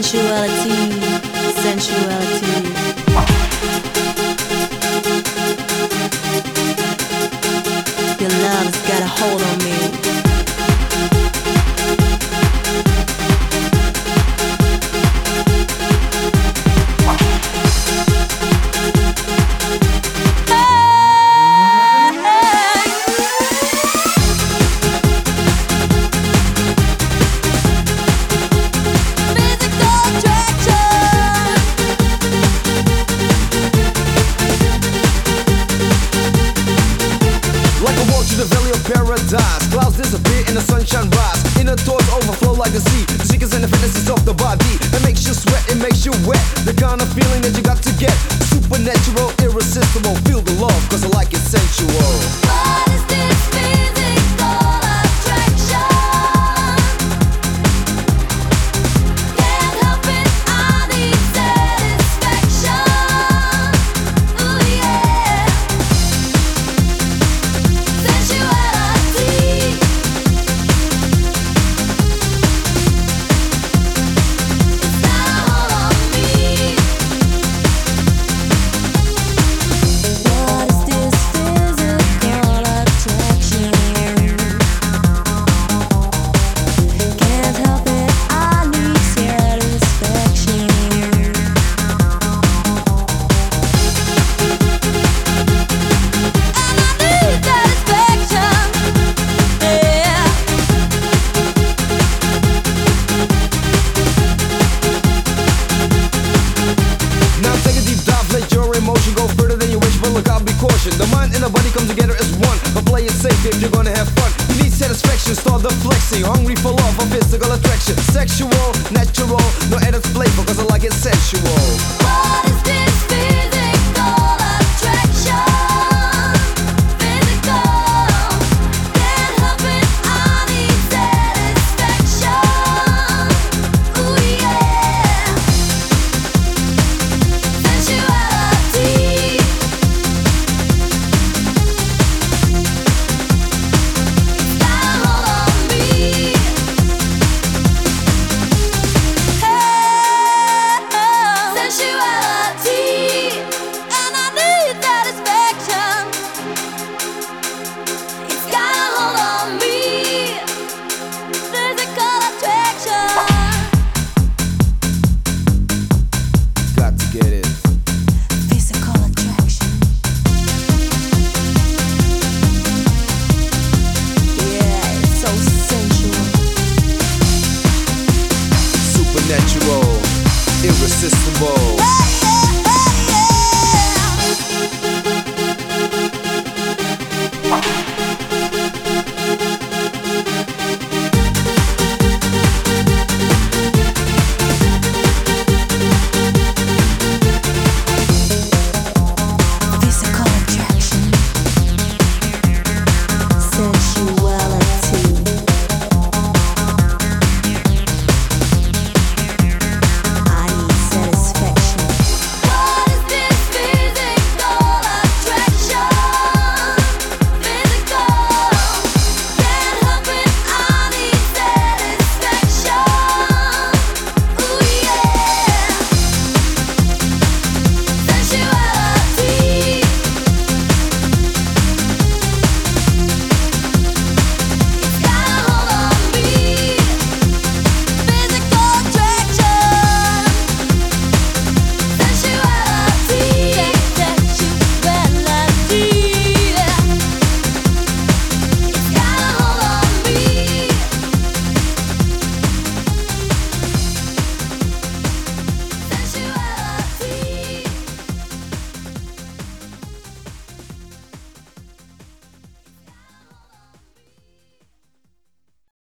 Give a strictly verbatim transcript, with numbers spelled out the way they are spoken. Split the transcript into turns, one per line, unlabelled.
Sensuality, sensuality. Your love's got a hold on me.
The valley of paradise, clouds disappear and the sunshine rise. Inner thoughts overflow like the sea. The secrets and the fantasies of the body. It makes you sweat, it makes you wet. The kind of feeling that you got to get. Supernatural, irresistible. Feel the love, cause I like it sensual.
What is this physical attraction? Can't help it, I need satisfaction. Ooh yeah. Sensuality. It's now all on me. What is this physical attraction? Can't help it, I need satisfaction. And I need satisfaction. Yeah.
Now take a deep dive, let your emotion go further than you wish, but look out, be cautious. The mind and the body come together as one, but play it safe if you're gonna have fun. You need satisfaction, start the flexing. Hungry for love or physical attraction. Sexual, natural, no added flavor, cause I like it sensual.
What is this physical attraction? Physical. Can't help it, I need satisfaction. Ooh yeah. Sensuality. It's got a hold on me. Sensuality, and I need satisfaction. It's got a hold on me. Physical attraction.
Got to get it.
Physical attraction.
Yeah, it's so sensual.
Supernatural, irresistible.
Physical attraction, sensuality.